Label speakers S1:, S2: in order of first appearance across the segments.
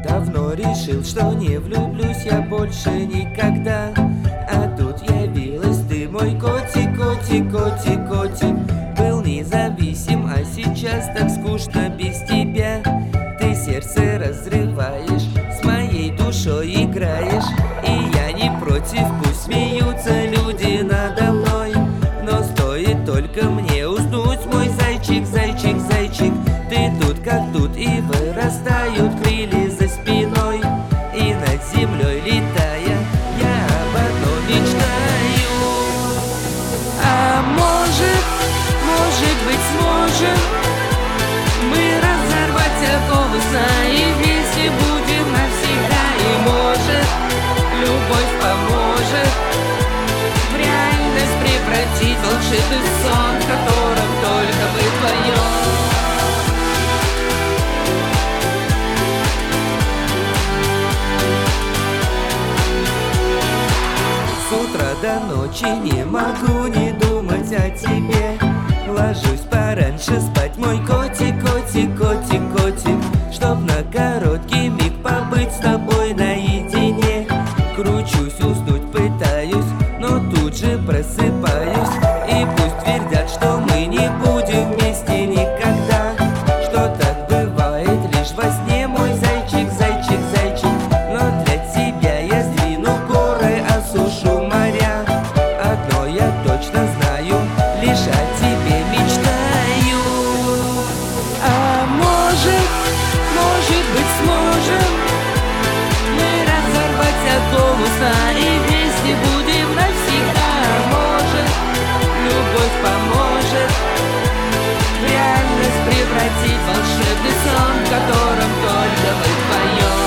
S1: Давно решил, что не влюблюсь я больше никогда. А тут явилась ты, мой котик, котик, котик, котик. Был независим, а сейчас так скучно без тебя. Ты сердце разрываешь, с моей душой играешь. И я не против, пусть смеются люди надо мной. Но стоит только мне уснуть, мой зайчик, зайчик, зайчик. Ты тут как тут, и вырастают крылья за спиной. И над землей летая, я об одном мечтаю. А может быть сможем мы разорвать оковы сна и вместе будем навсегда. И может любовь поможет в реальность превратить волшебный сон, в котором только мы вдвоем. С утра до ночи не могу не думать о тебе. Ложусь пораньше спать, мой котик, котик, котик, котик. Чтоб на короткий миг побыть с тобой наедине. Кручусь, уснуть пытаюсь, но тут же просыпаюсь. И пусть твердят, что мы не будем вместе никогда, что так бывает лишь во сне, мой зайчик, зайчик, зайчик. Но для тебя я сдвину горы, осушу моря. Одно я точно знаю, лишь о тебе мечтаю. А может быть сможем мы разорвать оковы сна и вместе будем навсегда. Может любовь поможет в реальность превратить волшебный сон, в котором только мы вдвоем.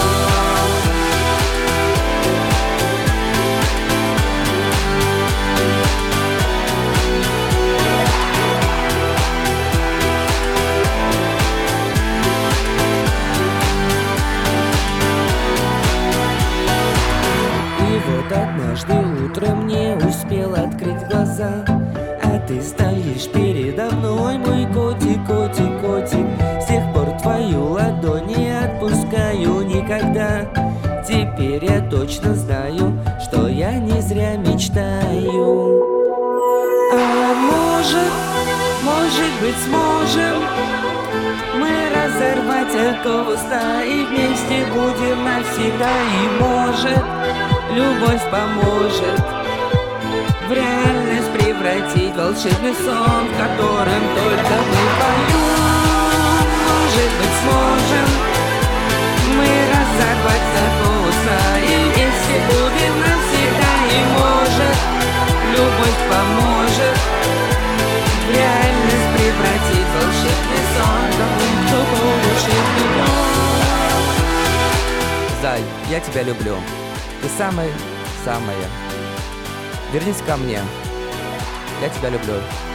S1: Вот однажды утром не успел открыть глаза, а ты стоишь передо мной, мой котик, котик, котик. С тех пор твою ладонь не отпускаю никогда. Теперь я точно знаю, что я не зря мечтаю. А может быть сможем мы разорвать оковы сна и вместе будем навсегда. И может любовь поможет в реальность превратить волшебный сон, в котором только мы поем. Может быть сможем мы разорвать оковы сна и вместе будем навсегда. И может любовь поможет в реальность превратить волшебный сон, только волшебный дом.
S2: Зай, я тебя люблю. Ты самая. Вернись ко мне. Я тебя люблю.